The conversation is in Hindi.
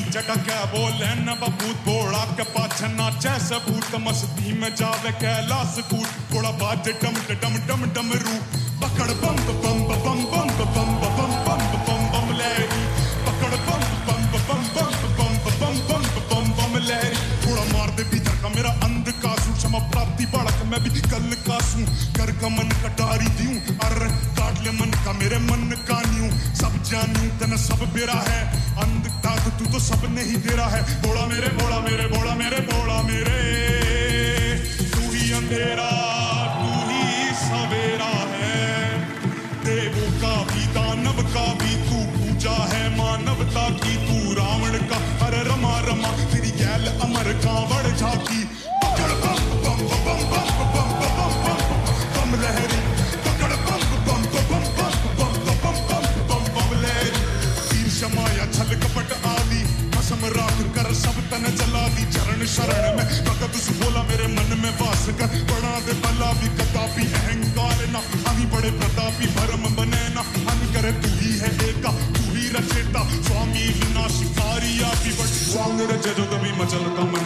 जटा क्या बोले न बबूत बोड़ा के पाछे नाचे सबूत मस्ती में जावे कैलाश कूट थोड़ा बाज डम डम डम डम रू पकड़ बम बम बम बम बम बम बम बम बम लहरी पकड़ बम बम बम बम बम बम बम बम बम लहरी थोड़ा मार दे भीतर का मेरा अंध का सू क्षमा प्राप्ति बालक मैं भी कल का सू कर का मन कटारी दियूं अरे काट ले मन का मेरे मन का न्यू सब जानू तन सब बेरा है अंध का तू तो सब नहीं दे रहा है बोला मेरे बोला मेरे बोला मेरे बोला मेरे तू ही अंधेरा तू ही सवेरा है देवों का भी दानव का भी तू पूजा है मानवता की तू रावण का अरे रमा रमा तेरी गैल अमर कांवड़ झाकी पकड़ बम बम बम बम बम बम बम बम लहरी पकड़ बम बम बम बम बम बम बम बम बम लहरी तीर शमाया छल कपट आदि कसम राख कर सब तन जला दी चरण शरण में भगत सु बोला मेरे मन में वास कर बड़ा दे भला भी कदापि अहंकार ना हामी बड़े प्रतापी भरम बने ना हामी करे तू ही है एका तू ही रचेता स्वामी विनाशकारी आपी बट स्वामी रचे जो कभी मचल कम